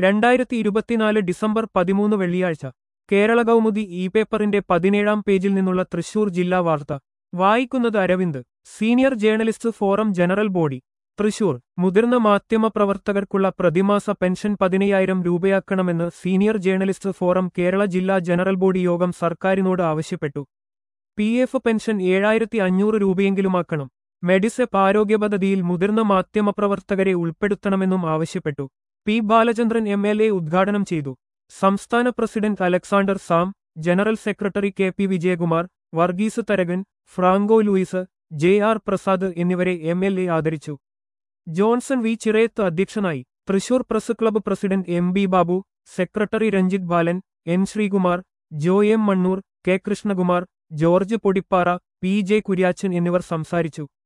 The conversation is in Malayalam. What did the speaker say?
2024 ഡിസംബർ 13 വെള്ളിയാഴ്ച കേരള കൗമുദി ഇ പേപ്പറിന്റെ 17-ാം പേജിൽ നിന്നുള്ള തൃശൂർ ജില്ലാ വാർത്ത വായിക്കുന്നത് Aravind. Senior journalist forum general body Thrissur. മുതിർന്ന മാധ്യമപ്രവർത്തകർക്കുള്ള പ്രതിമാസ പെൻഷൻ 15,000 രൂപയാക്കണമെന്ന് സീനിയർ ജേർണലിസ്റ്റ് ഫോറം കേരള ജില്ലാ ജനറൽ ബോഡി യോഗം സർക്കാരിനോട് ആവശ്യപ്പെട്ടു. PF pension 7,500 രൂപയെങ്കിലുമാക്കണം. മെഡിസെപ്പ് ആരോഗ്യ പദ്ധതിയിൽ മുതിർന്ന മാധ്യമപ്രവർത്തകരെ ഉൾപ്പെടുത്തണമെന്നും ആവശ്യപ്പെട്ടു. പി ബാലചന്ദ്രൻ MLA ഉദ്ഘാടനം ചെയ്തു. സംസ്ഥാന president Alexander Sam, general secretary KP Vijayakumar, Varghese Tharakan, Franco Louis, JR Prasad എന്നിവരെ MLA ആദരിച്ചു. ജോൺസൺ വി ചിറയത്ത് അധ്യക്ഷനായി. Thrissur press club president MB Babu, secretary Ranjith Balan, N Sreekumar, Joy M Mannur, K Krishnakumar, George Podippara, PJ Kuriachan എന്നിവർ സംസാരിച്ചു.